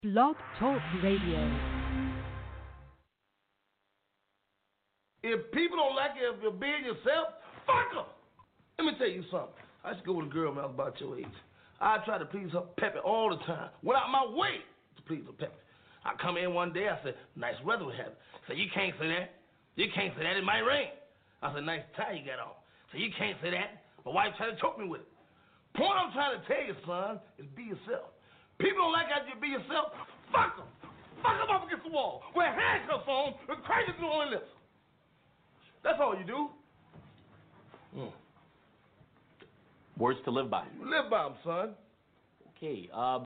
Blog Talk Radio. If people don't like it, if you're being yourself, fuck them. Let me tell you something. I used to go with a girl when I was about your age. I tried to please her Peppy all the time. Went out my way to please her Peppy. I come in one day, I said, nice weather we have. Said, you can't say that. You can't say that, it might rain. I said, nice tie you got on. So you can't say that. My wife tried to choke me with it. Point I'm trying to tell you, son, is be yourself. People don't like how you be yourself. Fuck them. Fuck them up against the wall. Wear handcuffs on and crazy through on their lips. That's all you do. Words to live by. Live by them, son. Okay.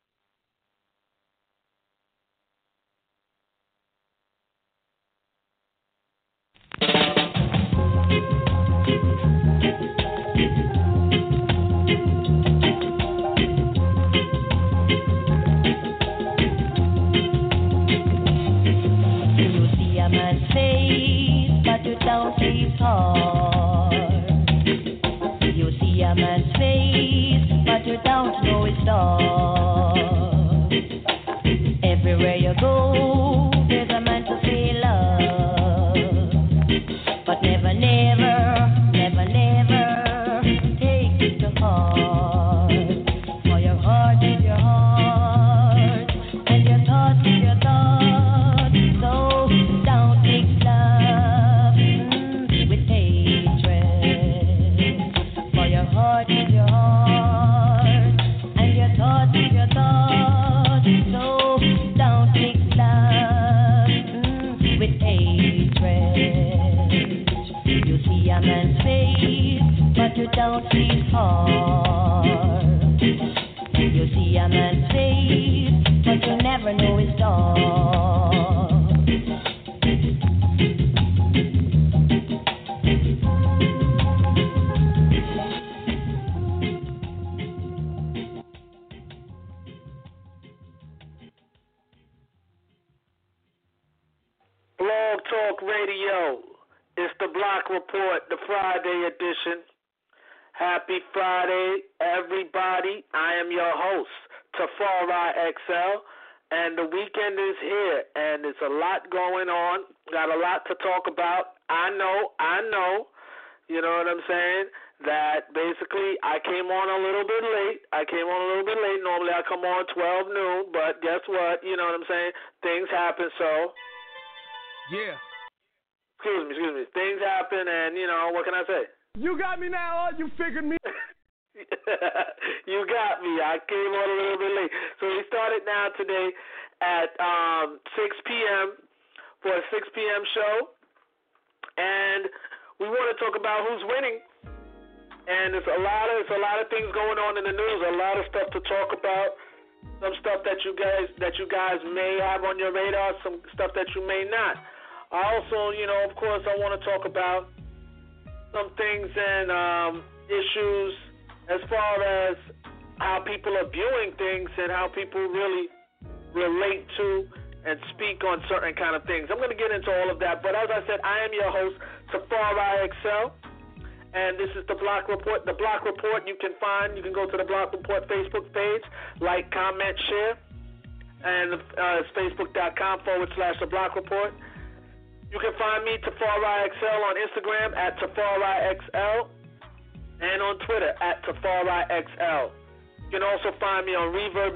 You see a man's face, but you don't see his heart. You see a man's face, but you don't know his thoughts. Everywhere you go, there's a man to say love, but never, never, never, never take it to heart. For your heart is your heart, and your thoughts is your thoughts. So don't mix love with hatred. For your heart is your heart, and your thoughts is your thoughts. So don't mix love with hatred. You see a man's face, but you don't see his heart. You see a man's face, but you never know his thoughts. Blog Talk Radio. It's the Block Report, the Friday edition. Happy Friday, everybody. I am your host, Tafari XL, and the weekend is here, and there's a lot going on. Got a lot to talk about. I know, you know what I'm saying, that basically I came on a little bit late. Normally I come on 12 noon, but guess what? You know what I'm saying? Things happen, so... Yeah. Excuse me. Things happen, and, you know, what can I say? You got me now, you figured me. You got me. I came on a little bit late. So we started now today at 6 p.m. for a 6 p.m. show, and we want to talk about who's winning. And there's a lot of things going on in the news. A lot of stuff to talk about. Some stuff that you guys may have on your radar. Some stuff that you may not. I also, you know, of course, I want to talk about some things and issues as far as how people are viewing things and how people really relate to and speak on certain kind of things. I'm going to get into all of that, but as I said, I am your host, Tafari XL, and this is the Block Report. The Block Report you can go to the Block Report Facebook page, like, comment, share, and it's facebook.com/the Block Report. You can find me, Tafari XL, on Instagram at Tafari XL and on Twitter at Tafari XL. You can also find me on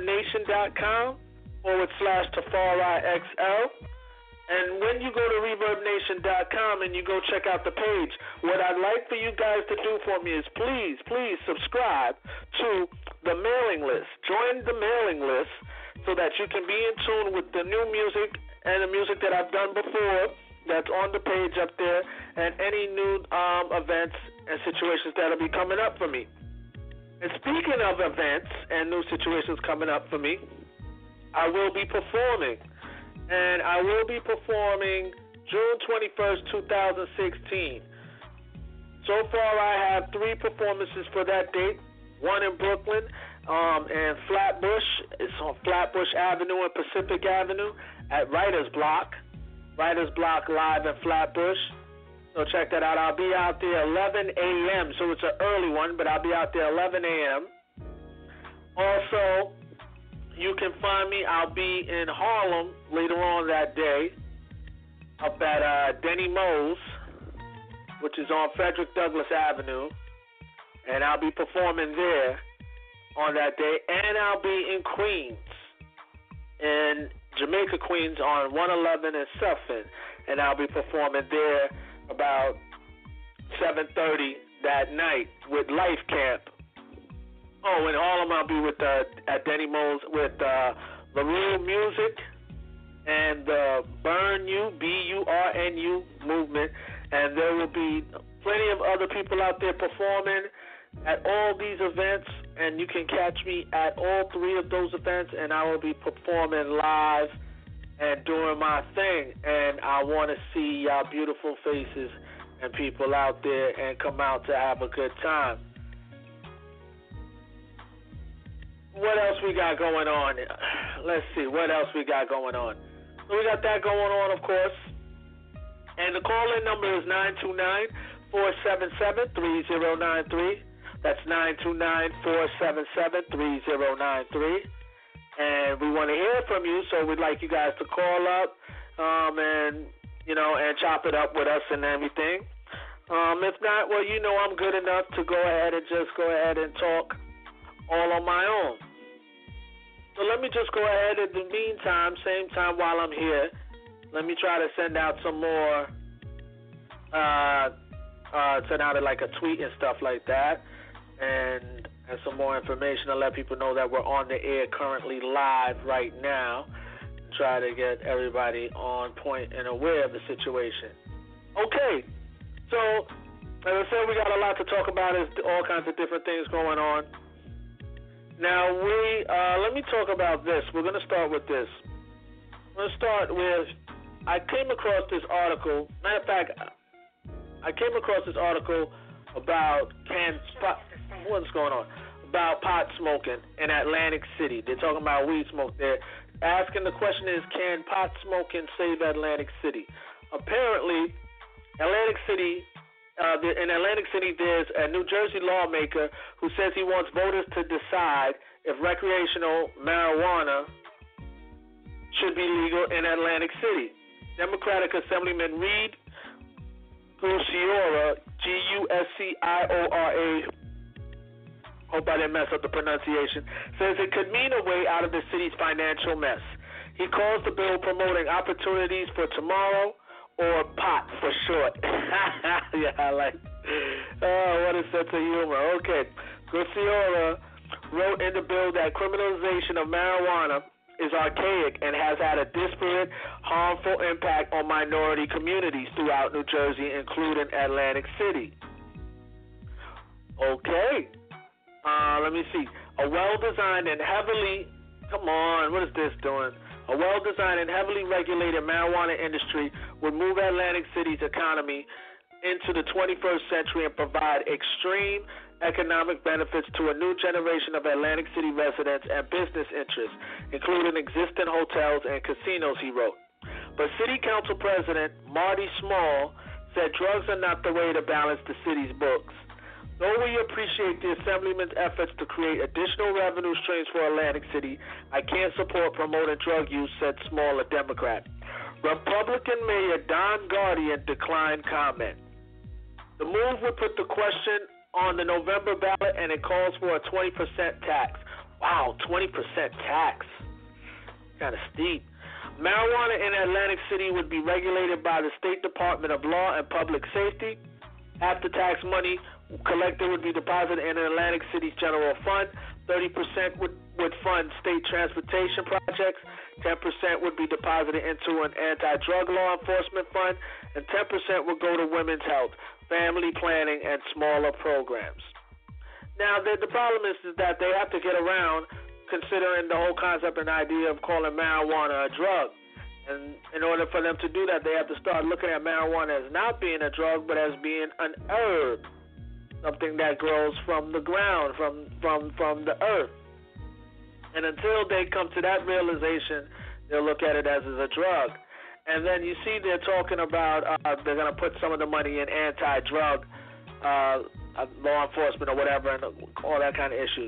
ReverbNation.com/Tafari XL. And when you go to ReverbNation.com and you go check out the page, what I'd like for you guys to do for me is please subscribe to the mailing list. Join the mailing list so that you can be in tune with the new music and the music that I've done before that's on the page up there, and any new events and situations that'll be coming up for me. And speaking of events and new situations coming up for me, I will be performing. And I will be performing June 21st, 2016. So far, I have 3 performances for that date. One in Brooklyn and Flatbush. It's on Flatbush Avenue and Pacific Avenue at Writer's Block. Writer's Block Live in Flatbush. So check that out. I'll be out there 11 a.m. So it's an early one, but I'll be out there 11 a.m. Also, you can find me. I'll be in Harlem later on that day up at Denny Mo's, which is on Frederick Douglass Avenue, and I'll be performing there on that day, and I'll be in Queens, in Jamaica, Queens, on 111 and Sutphin, and I'll be performing there about 7:30 that night with Life Camp. Oh, in Harlem, I'll be with at Denny Mo's with LaRue Music and the Burn You, B-U-R-N-U movement, and there will be plenty of other people out there performing at all these events, and you can catch me at all three of those events, and I will be performing live and doing my thing, and I want to see y'all beautiful faces and people out there and come out to have a good time. What else we got going on? Let's see, what else we got going on? So we got that going on, of course. And the call-in number is 929-477-3093. That's 929-477-3093. And we want to hear from you, so we'd like you guys to call up and chop it up with us and everything. If not, well, I'm good enough to go ahead and just go ahead and talk all on my own. So let me just go ahead in the meantime, same time while I'm here, let me try to send out some more, send out like a tweet and stuff like that, and some more information to let people know that we're on the air currently live right now. Try to get everybody on point and aware of the situation. Okay, so as I said, we got a lot to talk about. There's all kinds of different things going on. Now, let me talk about this. We're going to start with this. I'm going to start with, I came across this article. Matter of fact, I came across this article about what's going on? About pot smoking in Atlantic City. They're talking about weed smoke there. Asking the question is, can pot smoking save Atlantic City? Apparently, in Atlantic City, there's a New Jersey lawmaker who says he wants voters to decide if recreational marijuana should be legal in Atlantic City. Democratic Assemblyman Reed Gusciora, Gusciora, hope I didn't mess up the pronunciation, says it could mean a way out of the city's financial mess. He calls the bill promoting opportunities for tomorrow, or pot for short. Yeah, I like it. Oh, what a sense of humor. Okay. Gusciora wrote in the bill that criminalization of marijuana is archaic and has had a disparate, harmful impact on minority communities throughout New Jersey, including Atlantic City. Okay. Let me see. A well-designed and heavily, what is this doing? A well-designed and heavily regulated marijuana industry would move Atlantic City's economy into the 21st century and provide extreme economic benefits to a new generation of Atlantic City residents and business interests, including existing hotels and casinos, he wrote. But City Council President Marty Small said drugs are not the way to balance the city's books. Though we appreciate the Assemblyman's efforts to create additional revenue streams for Atlantic City, I can't support promoting drug use, said Small, a Democrat. Republican Mayor Don Guardian declined comment. The move would put the question on the November ballot, and it calls for a 20% tax. Wow, 20% tax. Kind of steep. Marijuana in Atlantic City would be regulated by the State Department of Law and Public Safety. Half the tax money collected would be deposited in Atlantic City's general fund. 30% would fund state transportation projects. 10% would be deposited into an anti-drug law enforcement fund. And 10% would go to women's health, family planning, and smaller programs. Now, the problem is that they have to get around considering the whole concept and idea of calling marijuana a drug. And in order for them to do that, they have to start looking at marijuana as not being a drug, but as being an herb, something that grows from the ground, from the earth. And until they come to that realization, they'll look at it as a drug. And then you see they're talking about they're going to put some of the money in anti-drug law enforcement or whatever, and all that kind of issues. So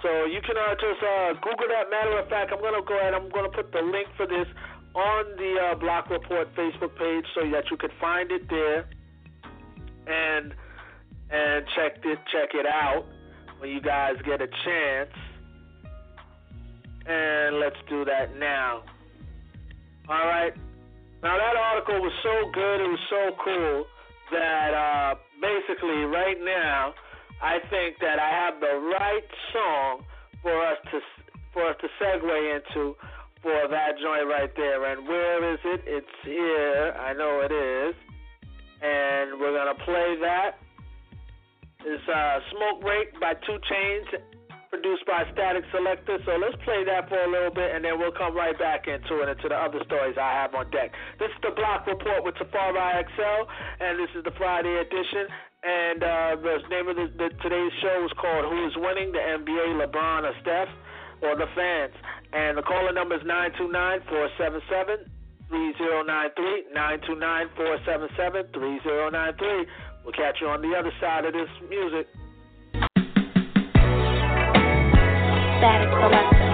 So you can just Google that. Matter of fact, I'm going to go ahead. I'm going to put the link for this on the Block Report Facebook page so that you can find it there and check it out when you guys get a chance. And let's do that now. All right. Now that article was so good, it was so cool that basically right now I think that I have the right song for us to segue into for that joint right there. And where is it? It's here. I know it is. And we're gonna play that. It's Smoke Break by 2 Chainz, produced by Static Selector. So let's play that for a little bit, and then we'll come right back into the other stories I have on deck. This is the Block Report with Tafari XL, and this is the Friday edition. And the name of today's show is called Who is Winning, the NBA, LeBron or Steph, or the fans. And the caller number is 929-477-3093, 929-477-3093. We'll catch you on the other side of this music. Static Selector.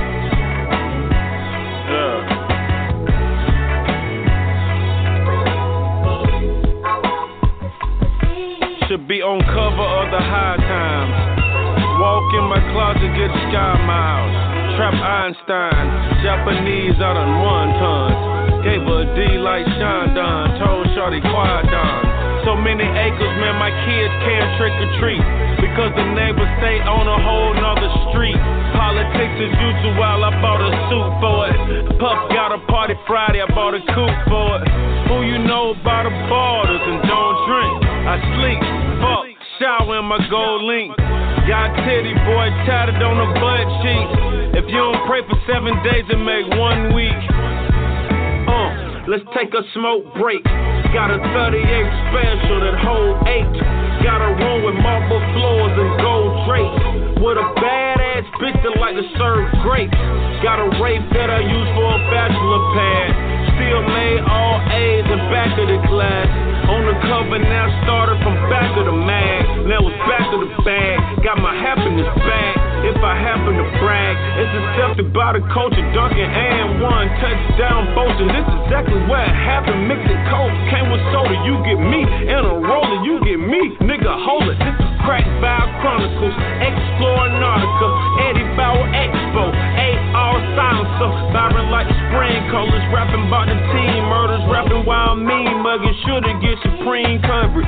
Yeah. Should be on cover of the High Times. Walk in my closet, get sky miles. Trap Einstein, Japanese out on 1 ton. Gave her a D like Sean Dunn, told Shorty quiet down. So many acres, man, my kids can't trick or treat because the neighbors stay on a whole nother street. Politics as usual, I bought a suit for it. Puff got a party Friday, I bought a coupe for it. Who you know about the borders and don't drink? I sleep, fuck, shower in my gold link. Got titty boy tatted on the butt cheeks. If you don't pray for 7 days, it make 1 week. Let's take a smoke break. Got a 38 special that hold 8. Got a room with marble floors and gold drapes. With a badass bitch that like to serve grapes. Got a rape that I use for a bachelor pad. Still made all A's in back of the class. On the cover now, started from back of the mag. Now it's back of the bag. Got my happiness back. If I happen to brag, it's accepted by the culture. Duncan and 1 touchdown boasting. This is exactly what happened. Mix it cold, came with soda. You get me in a roller. You get me, nigga. Hold it. This is Crack Vibe Chronicles, Explore Nautica, Eddie Bauer Expo, AR Silencer, Byron like the spring colors, rapping about the team murders, rapping while I'm mean mugging. Shoulda get supreme coverage.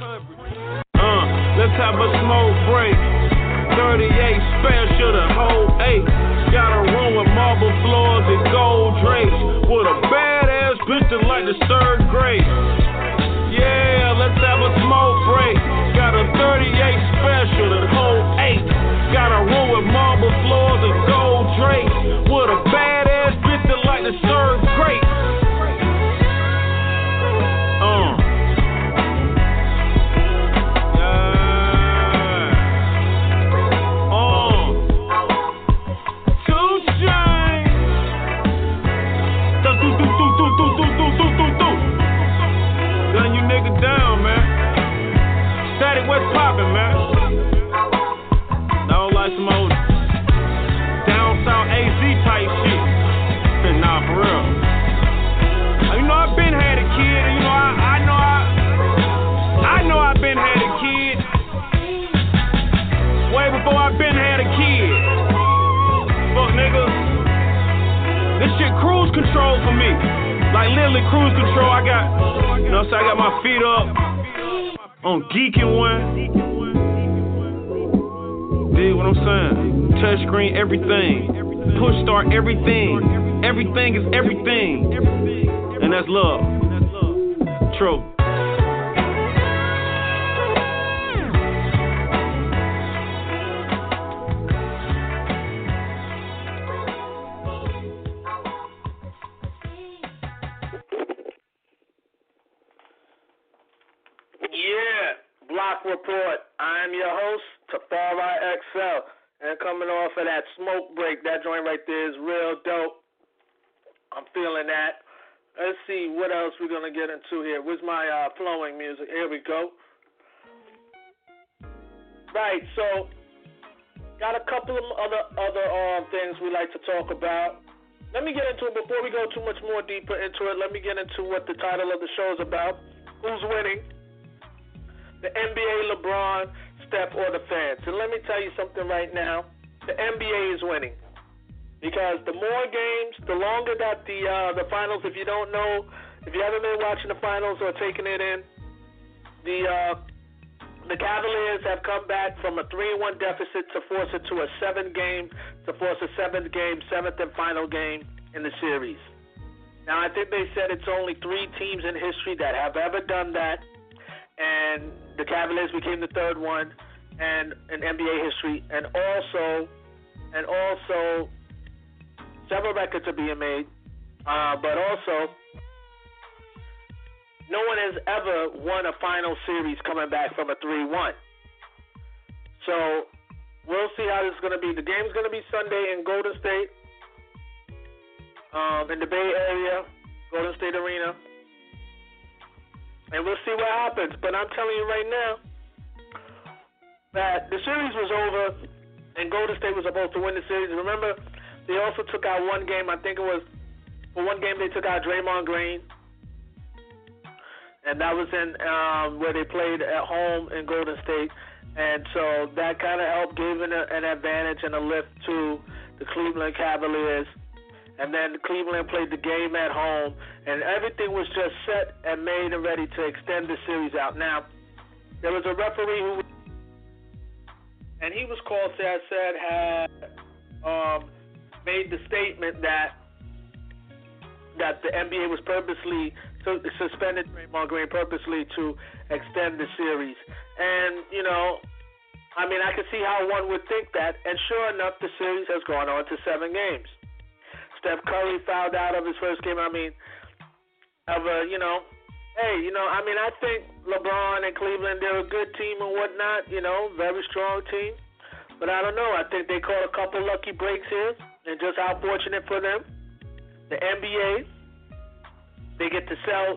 Let's have a smoke break. 38 special, the whole 8. Got a room with marble floors and gold drapes. With a badass bitch that like to serve grapes. Yeah, let's have a smoke break. Got a 38 special, the whole 8. Got a room with marble floors and gold drapes. With a badass bitch that like to serve grapes. Gun you nigga down, man. Static West poppin', man. I don't like some old down south AZ type shit. Nah, for real. You know I've been had a kid, and you know I know I've been had a kid. Way before I've been had a kid. Fuck nigga. This shit cruise control for me. Like literally cruise control. I got, you know what I'm saying? I got my feet up on geeking one. Dig what I'm saying? Touchscreen, everything. Push start, everything. Everything is everything. And that's love. True. Report. I am your host, Tafari XL, and coming off of that smoke break, that joint right there is real dope. I'm feeling that. Let's see what else we're gonna get into here. Where's my flowing music? Here we go. Right, so got a couple of other things we like to talk about. Let me get into it before we go too much more deeper into it. Let me get into what the title of the show is about. Who's winning? The NBA, LeBron, Steph, or the fans? And let me tell you something right now. The NBA is winning because the more games, the longer that the finals. If you don't know, if you haven't been watching the finals or taking it in, the Cavaliers have come back from a 3-1 deficit to force it to a 7-game, seventh and final game in the series. Now, I think they said it's only 3 teams in history that have ever done that, and the Cavaliers became the 3rd one and in NBA history, and also several records are being made, but also no one has ever won a final series coming back from a 3-1. So we'll see how this is going to be. The game's going to be Sunday in Golden State, in the Bay Area, Golden State Arena. And we'll see what happens. But I'm telling you right now that the series was over and Golden State was supposed to win the series. Remember, they also took out one game. I think it was, for one game they took out Draymond Green. And that was in where they played at home in Golden State. And so that kind of helped, gave an advantage and a lift to the Cleveland Cavaliers. And then Cleveland played the game at home. And everything was just set and made and ready to extend the series out. Now, there was a referee who, and he was called, had made the statement that the NBA was purposely suspended Draymond Green purposely to extend the series. And, you know, I mean, I can see how one would think that. And sure enough, the series has gone on to 7 games. Steph Curry fouled out of his first game. I mean, I think LeBron and Cleveland, they're a good team and whatnot, you know, very strong team. But I don't know. I think they caught a couple lucky breaks here, and just how fortunate for them. The NBA, They get to sell,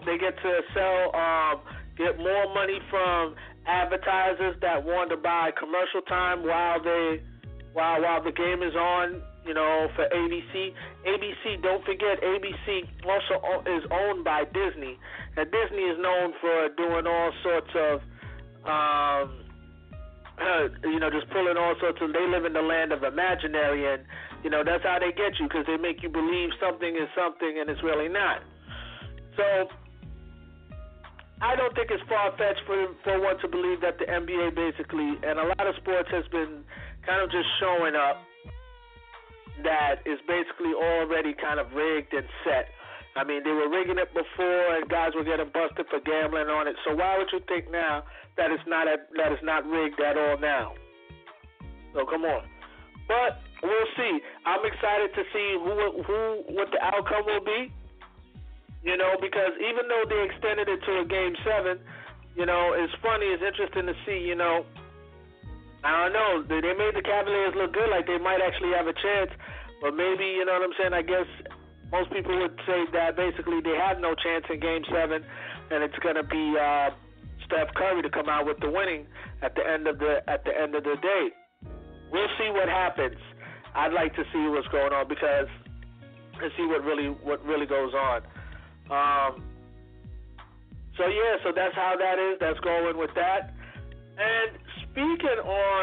get more money from advertisers that want to buy commercial time while the game is on, you know, for ABC. ABC, don't forget, ABC also is owned by Disney. And Disney is known for doing all sorts of, just pulling all sorts of, they live in the land of imaginary, and, you know, that's how they get you, because they make you believe something is something and it's really not. So I don't think it's far-fetched for one to believe that the NBA basically, and a lot of sports has been kind of just showing up that is basically already kind of rigged and set. I mean, they were rigging it before, and guys were getting busted for gambling on it. So why would you think now that it's not rigged at all now? So come on. But we'll see. I'm excited to see what the outcome will be. You know, because even though they extended it to a Game 7, you know, it's funny, it's interesting to see, you know, I don't know, they made the Cavaliers look good, like they might actually have a chance, but maybe, you know what I'm saying, I guess most people would say that basically they have no chance in Game 7, and it's going to be Steph Curry to come out with the winning at the end of the day. We'll see what happens. I'd like to see what's going on and see what really goes on. So that's how that is. That's going with that. And speaking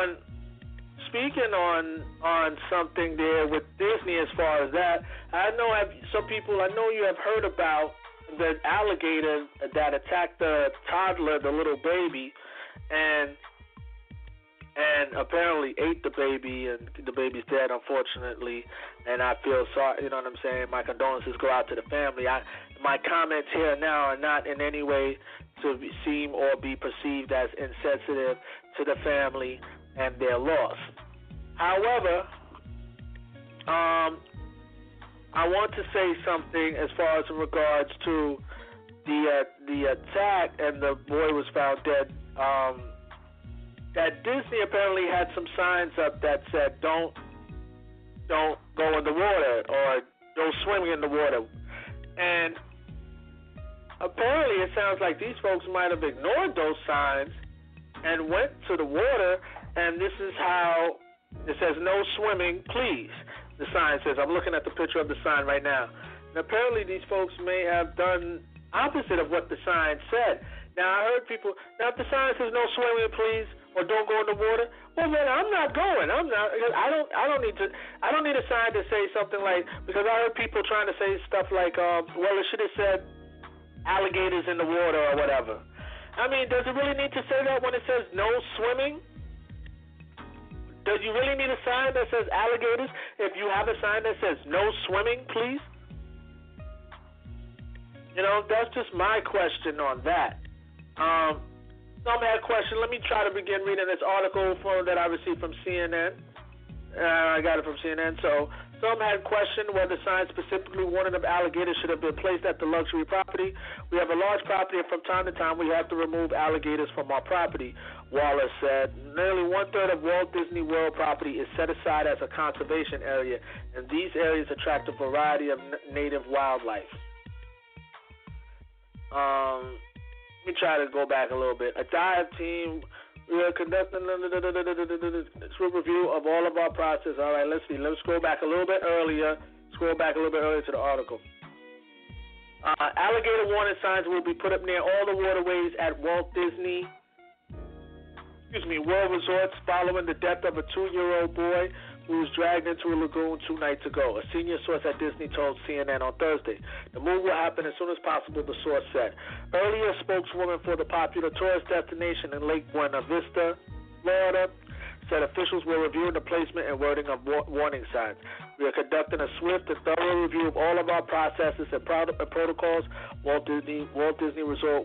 on something there with Disney as far as that, I know you have heard about the alligator that attacked the toddler, the little baby, and apparently ate the baby, and the baby's dead, unfortunately. And I feel sorry, you know what I'm saying? My condolences go out to the family. My comments here now are not in any way to seem or be perceived as insensitive to the family and their loss. However, I want to say something as far as in regards to the attack and the boy was found dead. That Disney apparently had some signs up that said don't go in the water or don't swim in the water. And apparently it sounds like these folks might have ignored those signs and went to the water, and this is how It says no swimming, please. The sign says. I'm looking at the picture of the sign right now. And apparently these folks may have done opposite of what the sign said. Now I heard people. Now if the sign says no swimming, please, or don't go in the water, well then I'm not going. I'm not. I don't need to. I don't need a sign to say something like, because I heard people trying to say stuff like, well, it should have said alligators in the water or whatever. I mean, does it really need to say that when it says no swimming? Does you really need a sign that says alligators if you have a sign that says no swimming, please? You know, that's just my question on that. Some had questions. Let me try to begin reading this article that I received from CNN. I got it from CNN. So some had questioned whether signs specifically warning of alligators should have been placed at the luxury property. We have a large property, and from time to time we have to remove alligators from our property, Wallace said. Nearly one-third of Walt Disney World property is set aside as a conservation area, and these areas attract a variety of native wildlife. Let me try to go back a little bit. A dive team, we are conducting a review of all of our process. All right, let's see. Let's scroll back a little bit earlier. To the article. Alligator warning signs will be put up near all the waterways at Walt Disney World Resorts following the death of a 2-year-old boy who was dragged into a lagoon 2 nights ago. A senior source at Disney told CNN on Thursday. The move will happen as soon as possible, the source said. Earlier, a spokeswoman for the popular tourist destination in Lake Buena Vista, Florida, said officials were reviewing the placement and wording of warning signs. We are conducting a swift and thorough review of all of our processes and protocols. Walt Disney World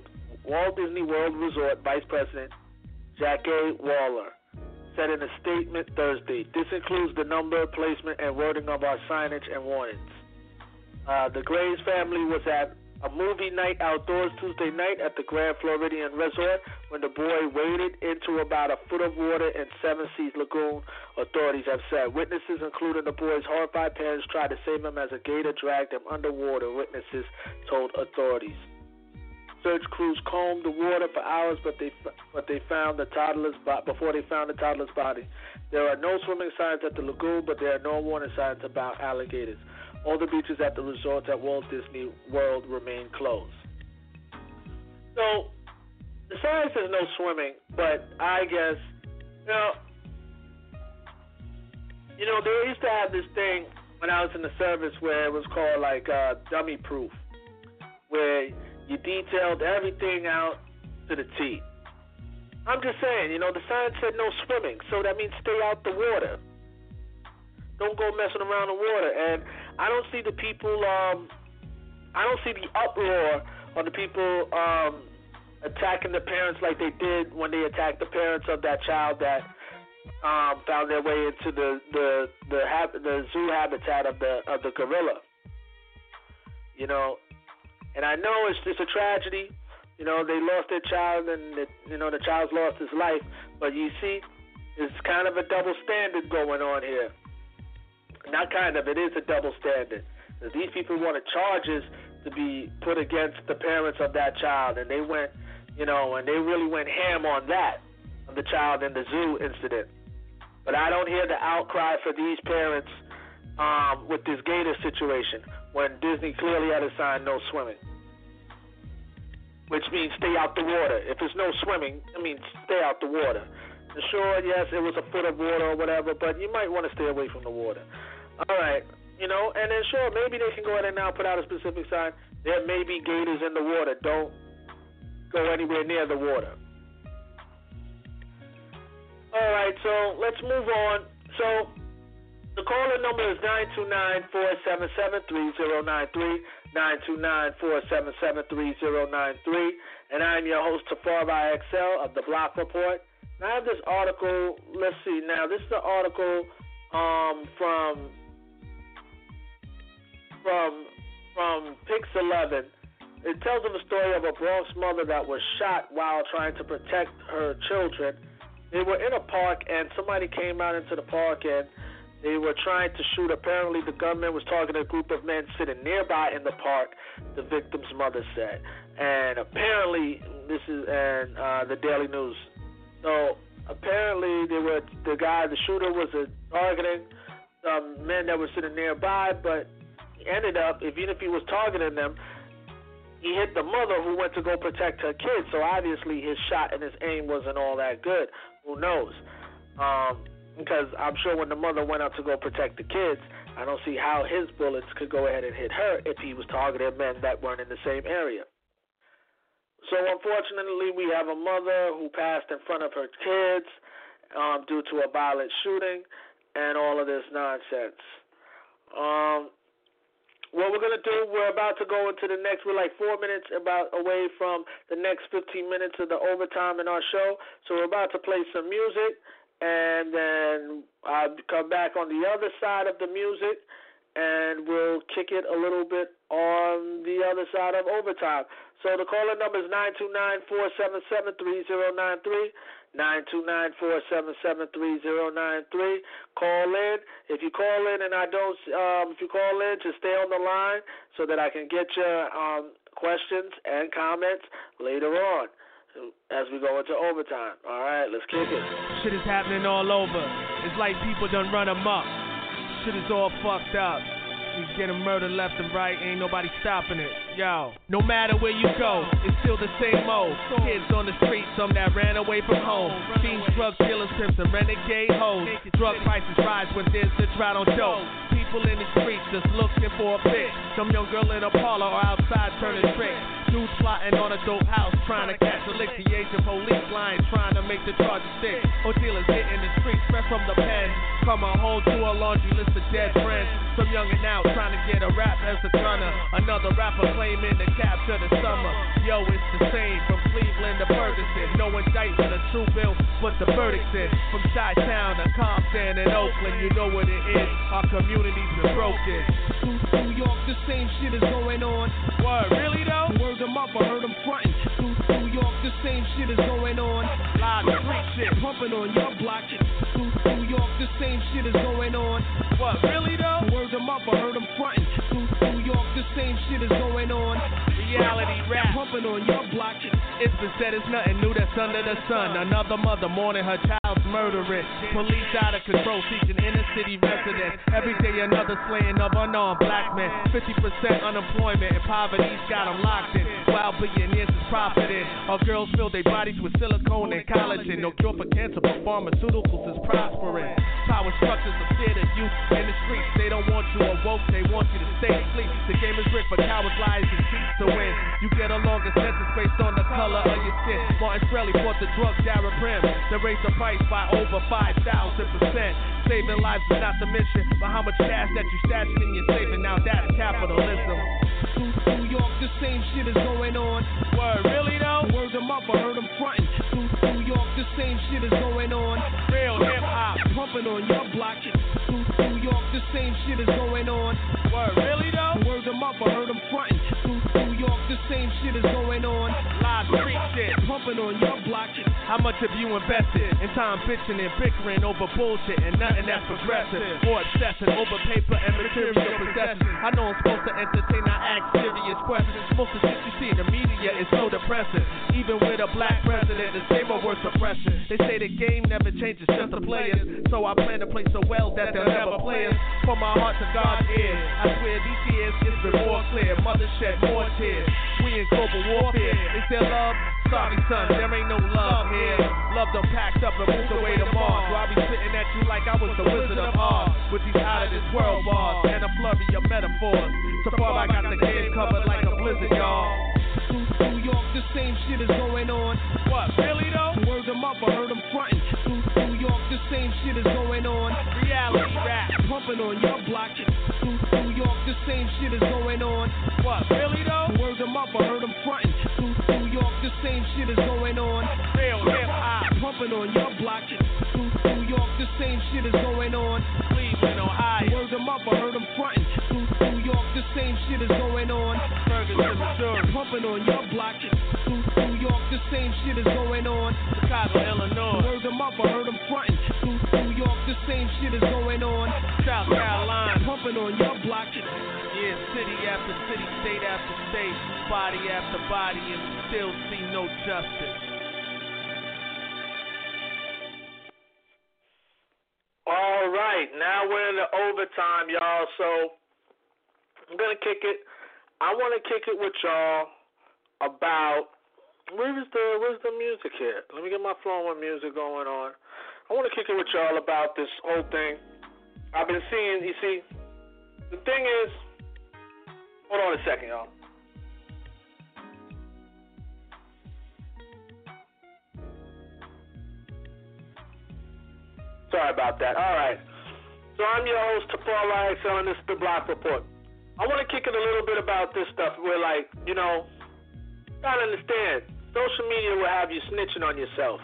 Resort Vice President Jackie Waller said in a statement Thursday. This includes the number, placement, and wording of our signage and warnings. The Graves family was at a movie night outdoors Tuesday night at the Grand Floridian Resort when the boy waded into about a foot of water in Seven Seas Lagoon, authorities have said. Witnesses, including the boy's horrified parents, tried to save him as a gator dragged him underwater, witnesses told authorities. Search crews combed the water for hours, but they found the toddler's before they found the toddler's body. There are no swimming signs at the lagoon, but there are no warning signs about alligators. All the beaches at the resorts at Walt Disney World remain closed. So the sign says no swimming, but I guess you know they used to have this thing when I was in the service where it was called like dummy proof, where you detailed everything out to the T. I'm just saying, the sign said no swimming, so that means stay out the water. Don't go messing around the water. And I don't see the people, I don't see the uproar of the people attacking the parents like they did when they attacked the parents of that child that found their way into the zoo habitat of the gorilla. And I know it's just a tragedy. They lost their child, and the child's lost his life. But you see, it's kind of a double standard going on here. Not kind of, it is a double standard. These people wanted charges to be put against the parents of that child, and they went, and they really went ham on that, of the child in the zoo incident. But I don't hear the outcry for these parents with this gator situation, when Disney clearly had a sign, no swimming. Which means stay out the water. If there's no swimming, it means stay out the water. And sure, yes, it was a foot of water or whatever, but you might want to stay away from the water. All right, and then sure, maybe they can go ahead and now put out a specific sign. There may be gators in the water. Don't go anywhere near the water. All right, so let's move on. So the caller number is 929-477-3093, 929-477-3093, and I'm your host, Tafari XL of the Block Report. Now I have this article, let's see, now this is the article from Pix11. It tells of a story of a Bronx mother that was shot while trying to protect her children. They were in a park, and somebody came out into the park, and they were trying to shoot. Apparently, the gunman was targeting a group of men sitting nearby in the park, the victim's mother said. And apparently, this is the Daily News. So, apparently the shooter was targeting men that were sitting nearby, but he ended up, even if he was targeting them, he hit the mother who went to go protect her kids. So obviously his shot and his aim wasn't all that good. Who knows? Because I'm sure when the mother went out to go protect the kids, I don't see how his bullets could go ahead and hit her if he was targeting men that weren't in the same area. So unfortunately, we have a mother who passed in front of her kids due to a violent shooting and all of this nonsense. What we're going to do, we're about to go into the next, we're like 4 minutes away from the next 15 minutes of the overtime in our show. So we're about to play some music, and then I'll come back on the other side of the music, and we'll kick it a little bit on the other side of overtime. So the caller number is 929-477-3093. 929-477-3093. Call in. If you call in and if you call in, just stay on the line so that I can get your questions and comments later on as we go into overtime. All right, let's kick it. Shit is happening all over. It's like people done run amok. Shit is all fucked up. He's getting murdered left and right, ain't nobody stopping it. Yo, no matter where you go, it's still the same old. Kids on the street, some that ran away from home. Fiends, drug dealers, pimps, and renegade hoes. Drug prices rise when there's the drought on dope. People in the streets just looking for a fix. Some young girl in a parlor or outside turning tricks. Dudes plotting on a dope house, trying to catch a lick. The agent police line, trying to make the charges stick. Or dealers hitting the streets, fresh from the pen. Coming home to a laundry list of dead friends. Some youngin' out trying to get a rap as a gunner. Another rapper claiming to capture the summer. Yo, it's the same from Cleveland to Ferguson. No indictment, a true bill, but the verdict's in. From Chi-Town to Compton and Oakland, you know what it is. Our community's been broken. New York, the same shit is going on. Word, really though? Word them up, I heard them frontin'. New York, the same shit is going on. Live street shit, pumping on your block. New York, the same shit is going on. What, really though? Word them up, I heard them frontin'. New York, the same shit is going on. Reality rap, pumping on your block. It's been said it's nothing new that's under the sun. Another mother mourning her child's murdering. Police out of control, seeking inner city residents. Every day another slaying of unarmed black men. 50% unemployment and poverty's got them locked in. While billionaires is profiting. Our girls fill their bodies with silicone and collagen. No cure for cancer, but pharmaceuticals is prospering. Power structures are scared of you in the streets. They don't want you awoke, they want you to stay asleep. The game is rigged for cowards, liars, and cheats to win. You get a longer sentence based on the color of your skin. Martin Shkreli bought the drug Darren Prim. They raised the price by over 5,000%. Saving lives is not the mission, but how much cash that you stashing in your saving, now that's capitalism. New York, the same shit is going on. Word, really though? Word them up, I heard them frontin'. New York, the same shit is going on. Real hip hop, pumping on your block. New York, the same shit is going on. Word, really though? Word them up, I heard them frontin'. New York, the same shit is going on. Live street shit, pumping on your block. How much have you invested in time bitching and bickering over bullshit and nothing that's progressive? Or obsessing over paper and material possessions. I know I'm supposed to entertain, not ask serious questions. Most of the shit you see in the media is so depressing. Even with a black president, the same old word suppression. They say the game never changes, just the players. So I plan to play so well that they'll never play us. From my heart to God's ears, I swear these years it's been more clear. Mother shed more tears. We in global warfare. Is there love? Sorry, son, there ain't no love here. Love done packed up and moved away to Mars. So I be sitting at you like I was the Wizard of Oz. With these out of this world bars and a flurry of metaphors. So far I got the game covered like a blizzard, y'all. New York, the same shit is going on. What, really though? Word them up, I heard them frontin'. New York, the same shit is going on. Reality rap, pumping on your block. New York, the same shit is going on. What, really though? Word them up, I heard them frontin'. New York, the same shit is going on. Real hip hop, pumping on your block. New York, the same shit is going on. Cleveland, Ohio. Word them up, I heard them frontin'. New York, the same shit is going on. Ferguson, Missouri, pumping on your block. New York, the same shit is going on. Chicago, Illinois. Word them up, I heard them frontin'. New York, the same shit is going on. South Carolina, pumping on your block. Yeah, city after city, state after state, body after body, and we still see no justice. right, now we're in the overtime, y'all. So I'm gonna kick it. I want to kick it with y'all about where's the music here? Let me get my flow of music going on. I want to kick it with y'all about this whole thing. I've been seeing. You see, the thing is, hold on a second, y'all. Sorry about that. All right. So I'm your host, Tafar XL, and this is the Block Report. I want to kick it a little bit about this stuff where, like, you know, you gotta understand, social media will have you snitching on yourself.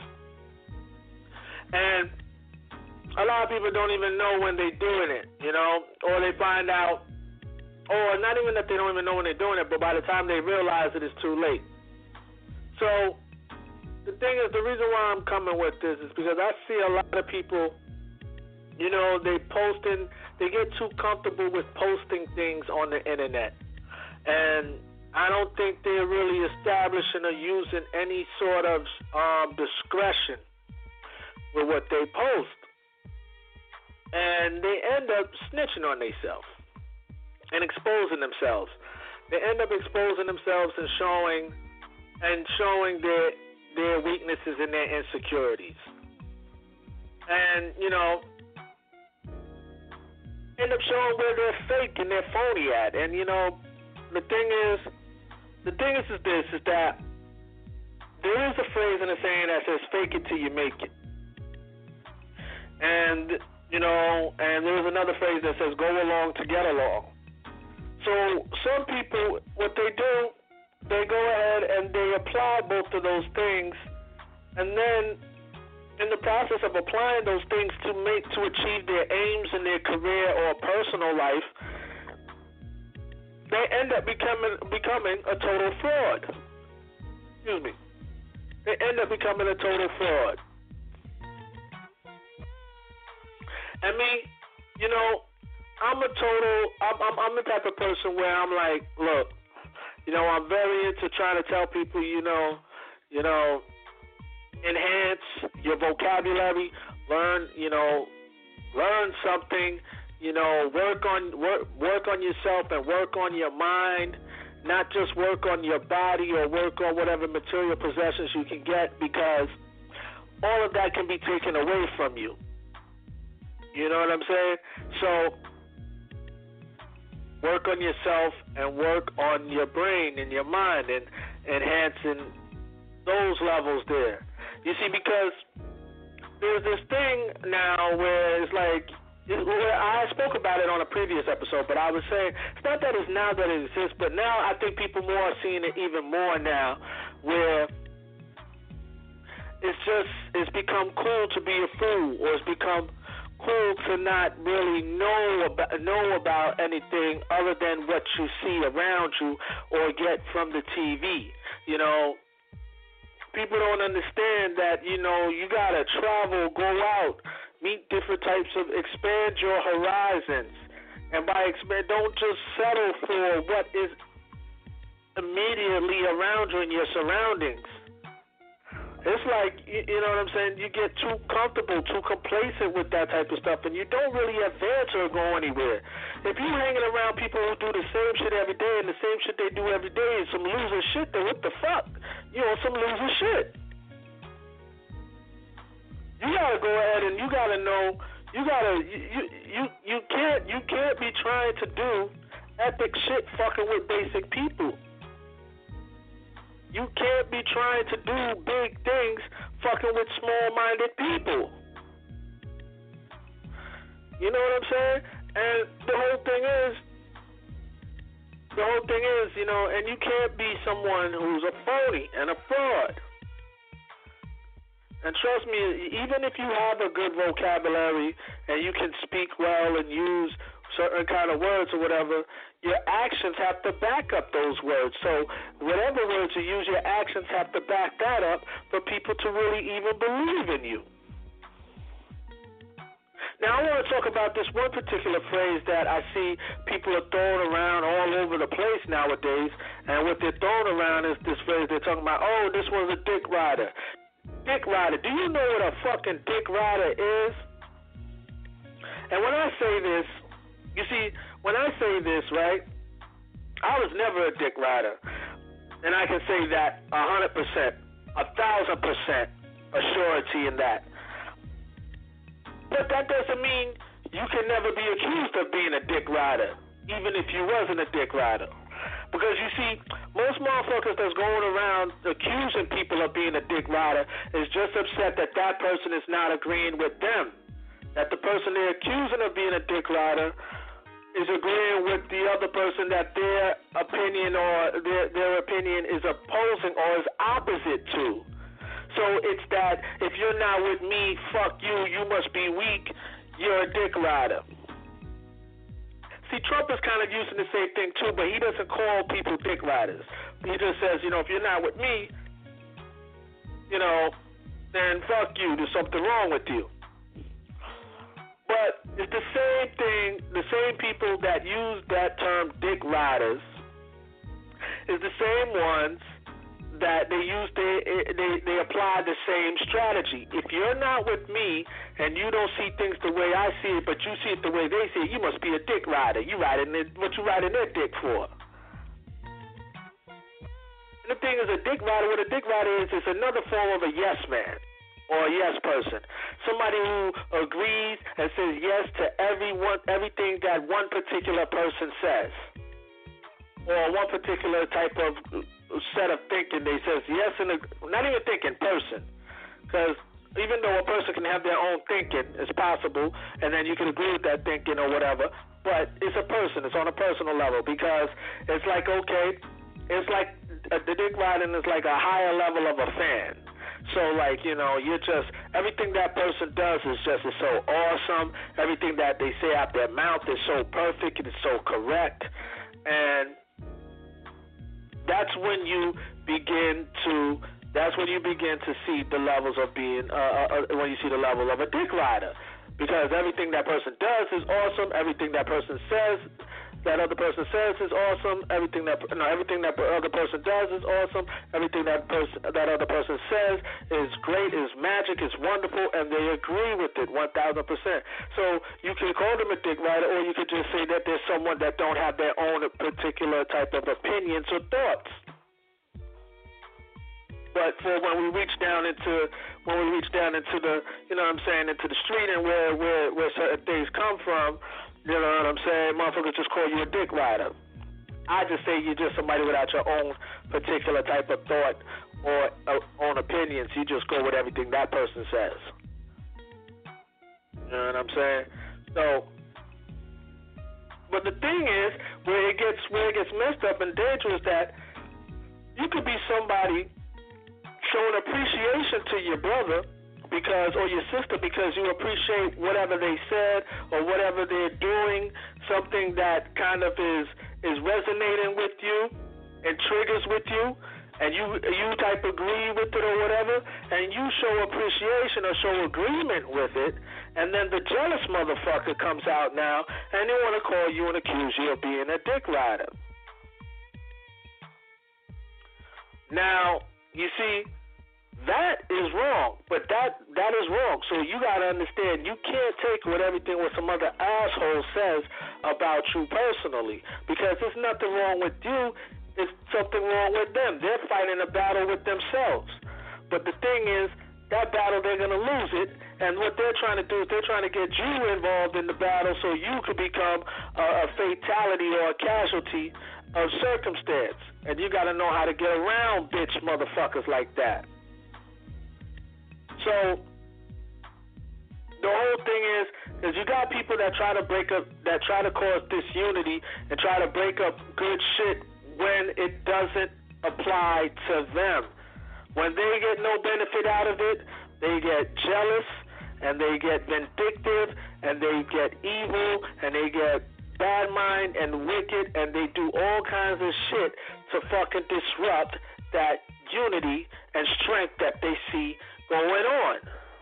And a lot of people don't even know when they're doing it, you know, or they find out, or not even that they don't even know when they're doing it, but by the time they realize it, it's too late. So the thing is, the reason why I'm coming with this is because I see a lot of people, you know, they get too comfortable with posting things on the internet. And I don't think they're really establishing or using any sort of discretion with what they post. And they end up snitching on themselves and exposing themselves. They end up exposing themselves and showing their weaknesses and their insecurities. And, you know, end up showing where they're fake and they're phony at. And, you know, the thing is that there is a phrase and a saying that says, fake it till you make it. And, you know, and there's another phrase that says, go along to get along. So some people, what they do, they go ahead and they apply both of those things, and then in the process of applying those things to achieve their aims in their career or personal life, they end up becoming a total fraud. Excuse me. They end up becoming a total fraud. And me, you know, I'm the type of person where I'm like, look, you know, I'm very into trying to tell people, you know, enhance your vocabulary, learn something, you know, work on yourself and work on your mind, not just work on your body or work on whatever material possessions you can get, because all of that can be taken away from you. You know what I'm saying? So work on yourself and work on your brain and your mind and enhancing those levels there. You see, because there's this thing now where it's like, I spoke about it on a previous episode, but I was saying it's not that it's now that it exists, but now I think people more are seeing it even more now, where it's become cool to be a fool, or it's become cool to not really know about anything other than what you see around you or get from the TV. You know, people don't understand that, you know, you gotta travel, go out, meet different types of, expand your horizons, and by expand, don't just settle for what is immediately around you in your surroundings. It's like, you know what I'm saying, you get too comfortable, too complacent with that type of stuff, and you don't really advance or go anywhere. If you're hanging around people who do the same shit every day and the same shit they do every day is some loser shit, then what the fuck? You know, some loser shit. You gotta go ahead and you gotta know, you can't be trying to do epic shit fucking with basic people. You can't be trying to do big things fucking with small-minded people. You know what I'm saying? And the whole thing is, you know, and you can't be someone who's a phony and a fraud. And trust me, even if you have a good vocabulary and you can speak well and use certain kind of words or whatever, your actions have to back up those words. So whatever words you use, your actions have to back that up for people to really even believe in you. Now, I want to talk about this one particular phrase that I see people are throwing around all over the place nowadays, and what they're throwing around is this phrase. They're talking about, oh, this was a dick rider. Dick rider. Do you know what a fucking dick rider is? And when I say this, you see, when I say this, right, I was never a dick rider. And I can say that 100%, 1,000% assurity in that. But that doesn't mean you can never be accused of being a dick rider, even if you wasn't a dick rider. Because you see, most motherfuckers that's going around accusing people of being a dick rider is just upset that that person is not agreeing with them. That the person they're accusing of being a dick rider is agreeing with the other person that their opinion or their opinion is opposing or is opposite to. So it's that if you're not with me, fuck you, you must be weak, you're a dick rider. See, Trump is kind of using the same thing too, but he doesn't call people dick riders. He just says, if you're not with me, then fuck you, there's something wrong with you. But it's the same thing, the same people that use that term dick riders is the same ones that they apply the same strategy. If you're not with me and you don't see things the way I see it, but you see it the way they see it, you must be a dick rider. You riding what you riding their dick for. And the thing is, what a dick rider is another form of a yes man or a yes person. Somebody who agrees and says yes to everything that one particular person says. Or one particular type of set of thinking, they says yes, not even thinking, person. Because even though a person can have their own thinking, it's possible, and then you can agree with that thinking or whatever, but it's a person, it's on a personal level, because it's like, okay, it's like the dick riding is like a higher level of a fan. So, like, you're just, everything that person does is so awesome. Everything that they say out their mouth is so perfect and it's so correct. And that's when you begin to see the levels of being, when you see the level of a dick rider. Because everything that person does is awesome. Everything that person says, that other person says is awesome. Everything that other person does is awesome. Everything that other person says is great, is magic, is wonderful, and they agree with it 1,000%. So you can call them a dick rider, or you could just say that there's someone that don't have their own particular type of opinions or thoughts. But for when we reach down into the, into the street and where certain things come from, you know what I'm saying? Motherfuckers just call you a dick rider. I just say you're just somebody without your own particular type of thought or own opinions. You just go with everything that person says. You know what I'm saying? So, but the thing is, where it gets messed up and dangerous, that you could be somebody showing appreciation to your brother or your sister because you appreciate whatever they said or whatever they're doing, something that kind of is resonating with you and triggers with you, and you type agree with it or whatever, and you show appreciation or show agreement with it, and then the jealous motherfucker comes out now and they want to call you and accuse you of being a dick rider. Now, you see, that is wrong, but that is wrong. So you got to understand, you can't take what some other asshole says about you personally, because there's nothing wrong with you, there's something wrong with them. They're fighting a battle with themselves. But the thing is, that battle, they're going to lose it, and what they're trying to do is they're trying to get you involved in the battle so you could become a fatality or a casualty of circumstance. And you got to know how to get around bitch motherfuckers like that. So the whole thing is you got people that try to break up, that try to cause disunity and try to break up good shit when it doesn't apply to them. When they get no benefit out of it, they get jealous and they get vindictive and they get evil and they get bad mind and wicked, and they do all kinds of shit to fucking disrupt that unity and strength that they see going on.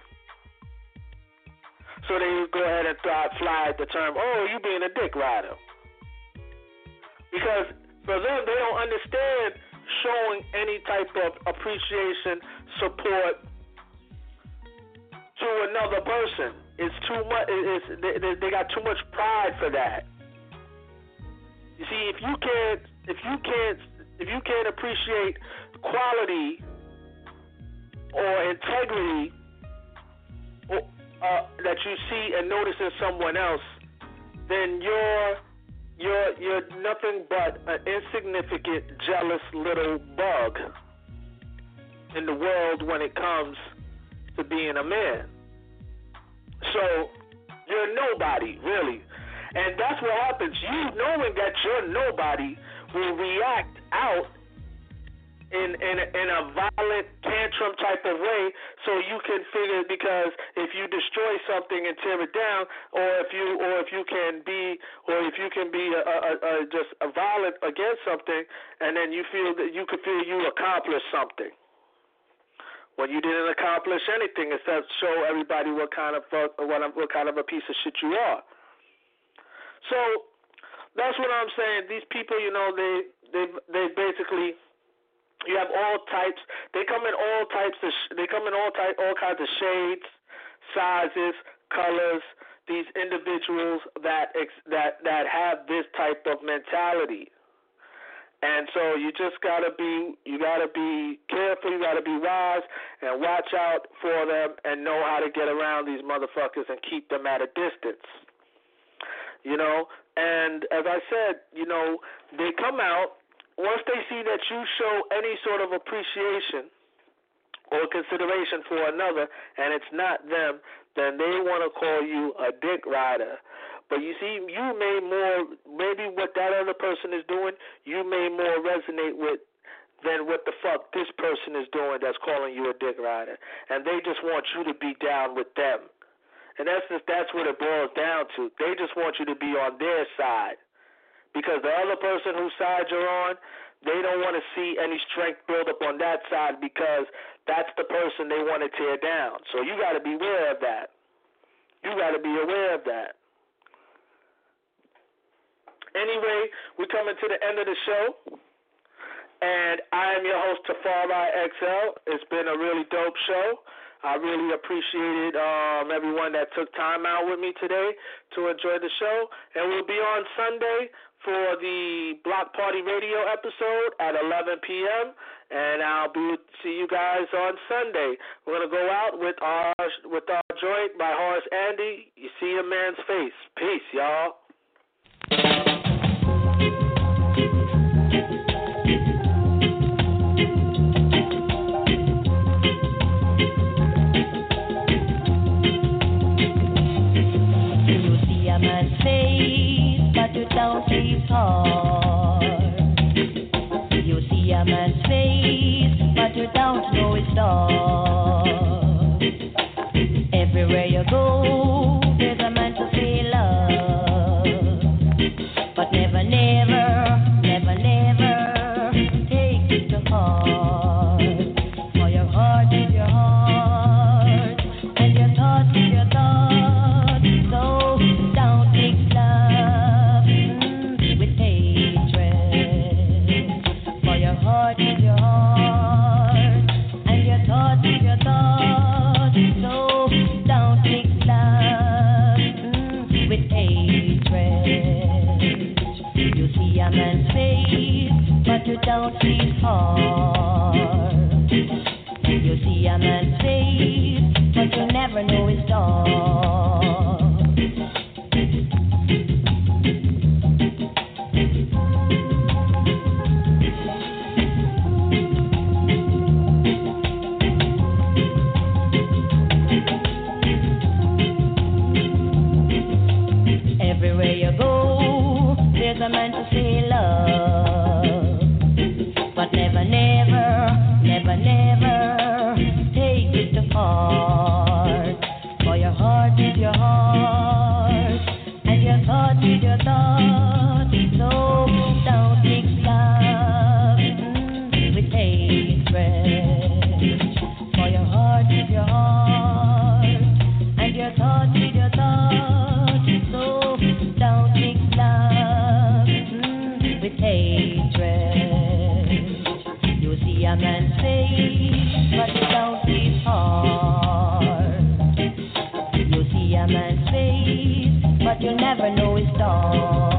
So they go ahead and fly the term, oh, you being a dick rider. Because for them, they don't understand showing any type of appreciation, support to another person. It's too much. They got too much pride for that. You see, if you can't appreciate quality or integrity that you see and notice in someone else, then you're nothing but an insignificant, jealous little bug in the world when it comes to being a man. So you're nobody, really. And that's what happens. You knowing that you're nobody will react out in a violent tantrum type of way, so you can figure, because if you destroy something and tear it down, or if you can be just a violent against something, and then you feel that you could feel you accomplished something when you didn't accomplish anything, except show everybody what kind of a piece of shit you are. So that's what I'm saying. These people, they basically. You have all types. They come in all types. All kinds of shades, sizes, colors. These individuals that have this type of mentality, and so you just gotta be careful. You gotta be wise and watch out for them and know how to get around these motherfuckers and keep them at a distance. And as I said, they come out. Once they see that you show any sort of appreciation or consideration for another, and it's not them, then they want to call you a dick rider. But you see, maybe what that other person is doing, you may more resonate with than what the fuck this person is doing that's calling you a dick rider. And they just want you to be down with them. And that's what it boils down to. They just want you to be on their side. Because the other person whose side you're on, they don't want to see any strength build up on that side, because that's the person they want to tear down. So you got to be aware of that. Anyway, we're coming to the end of the show. And I am your host, Tafari XL. It's been a really dope show. I really appreciated everyone that took time out with me today to enjoy the show. And we'll be on Sunday for the Block Party Radio episode at 11 p.m. And I'll see you guys on Sunday. We're going to go out with our joint by Horace Andy. You see a man's face. Peace, y'all. But you don't see his heart. You see a man's face, but you don't know his thought. Everywhere you go, there's a man to say love. But never, take it to heart. For your heart is your heart, and your thought is your thought. So don't mix love with hatred. For your heart is your heart, and your thought is your thought. So don't mix love with hatred. You see a man's face, but you don't see his heart. You see a man's face, but you never know his thought. Everywhere you go, there's a man to say love, but never heart.